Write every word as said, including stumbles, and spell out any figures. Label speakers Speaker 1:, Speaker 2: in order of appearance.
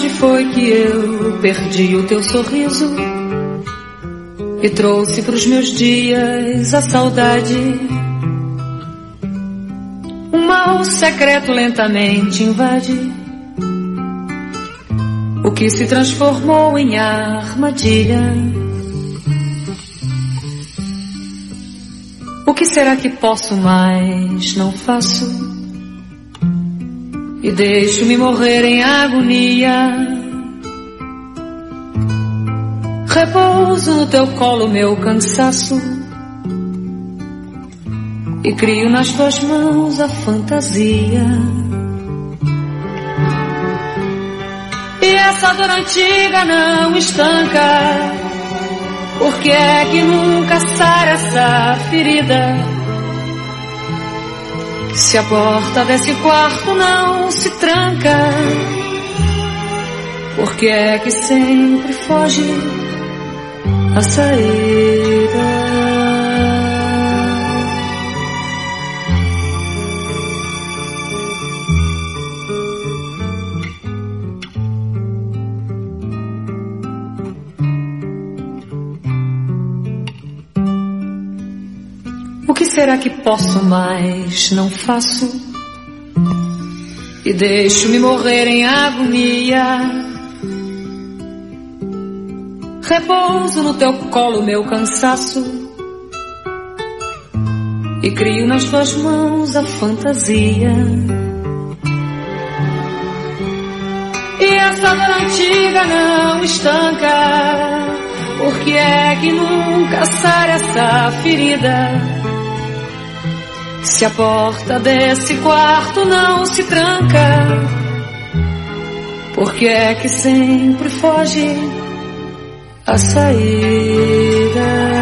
Speaker 1: Onde foi que eu perdi o teu sorriso e trouxe pros meus dias a saudade? Um mal secreto lentamente invade o que se transformou em armadilha. O que será que posso mais? Não faço e deixo-me morrer em agonia. Repouso no teu colo meu cansaço e crio nas tuas mãos a fantasia. E essa dor antiga não estanca, por que é que nunca sara essa ferida? Se a porta desse quarto não se tranca, por que é que sempre foge a saída? O que será que posso mais? Não faço e deixo-me morrer em agonia. Repouso no teu colo meu cansaço e crio nas tuas mãos a fantasia. E essa dor antiga não estanca, por que é que nunca sara essa ferida? Se a porta desse quarto não se tranca, por que é que sempre foge a saída?